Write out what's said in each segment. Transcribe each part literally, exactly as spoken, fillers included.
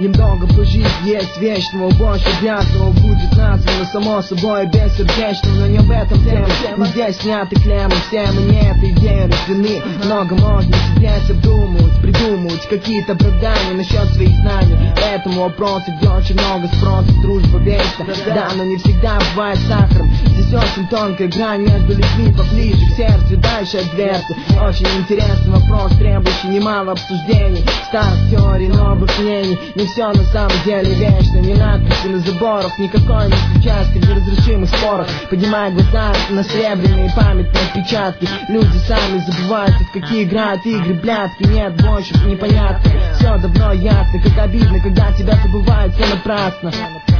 Немного прожить есть вечного, больше грязного будет названо само собой бессердечным. Но не об этом тема, не здесь сняты клеммы. Все мы не этой идеей рождены. Много можно сидеть, обдумывать, придумывать какие-то оправдания насчет своих знаний. Поэтому вопросы, где очень много спроса, дружба вечна. Да, но не всегда бывает сахаром. Здесь очень тонкая грань между людьми, поближе к сердцу, дальше от дверцы. Очень интересный вопрос, требующий немало обсуждений. Старых теорий, новых мнений. Не все на самом деле вечно. Не надписи на заборах, никакой не участки в неразрешимых спорах. Поднимая глаза на серебряные памятные отпечатки. Люди сами забываются, в какие играют игры блядки. Нет больше непонятно, все давно ясно. Как обидно, когда тебя забывают, все напрасно.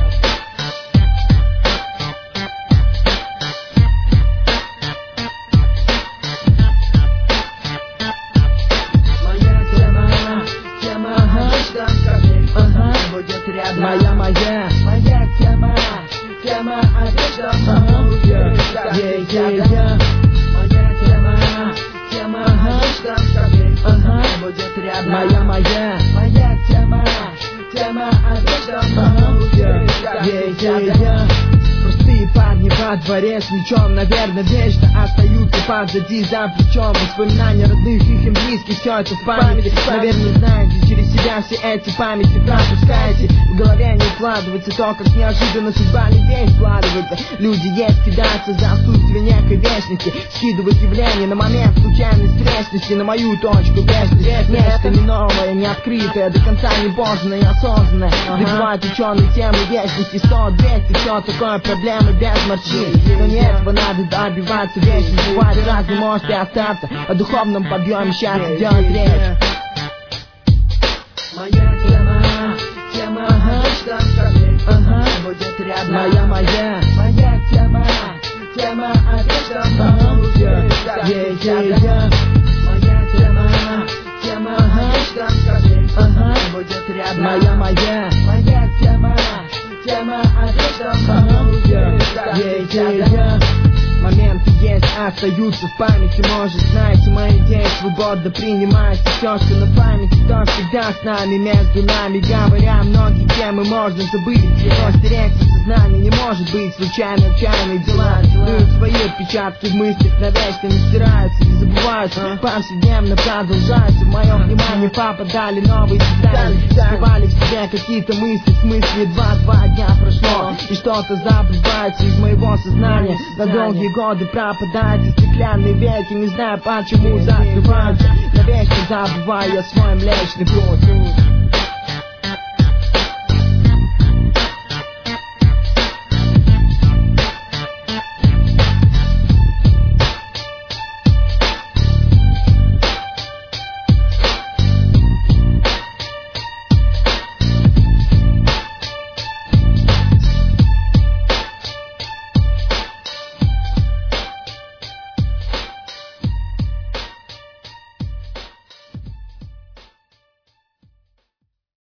Моя, моя, моя тема, тема одежда, yeah, yeah, yeah, yeah. Моя тема, тема одежда, ага, будет рядом. Моя, моя, моя тема, тема одежда, yeah, yeah, yeah, yeah. Простые парни во дворе с мечом, наверное, вечно остаются позади за плечом. Воспоминания родных, их им близких, все это в памяти. Наверное, знаете, через себя все эти памяти пропускаете. В голове не укладывается то, как неожиданно судьба людей складывается. Люди есть, кидаются за отсутствие некой вечности. Скидывают явление на момент случайной встречности на мою точку вечности. Нечто не новое, не открытое, до конца не познанное и осознанное. Добивают ученые темы вечности. Сто, двести, все такое проблемы без морщин. Но не этого надо добиваться вечно. Бывает разный, может и остаться. О духовном подъеме счастья делать речь. Моя тема, тема, что скажи, ага, будет рядом. Моя, моя, моя тема, тема, одежда, yeah, yeah, yeah, yeah. Моя тема, тема, что скажи, ага, будет рядом. Моя, моя, моя тема, тема, одежда, yeah, yeah, yeah, yeah. Моменты есть, остаются в памяти. Может, знаете, мои идеи свободно принимаются. Все, что на памяти, то всегда с нами. Между нами говоря, многие темы можно забыть. Но стереть сознание не может быть. Случайно отчаянные дела дают свои отпечатки в мыслях, навечно не стираются, не забываются. Повседневно продолжаются. В мое внимание попадали новые детали. Скрывали в себе какие-то мысли, в смысле два-два дня прошло. И что-то забывается из моего сознания. На долгие годы пропадают стеклянные веки. Не знаю почему закрываются. Навечно забываю о свой млечный путь.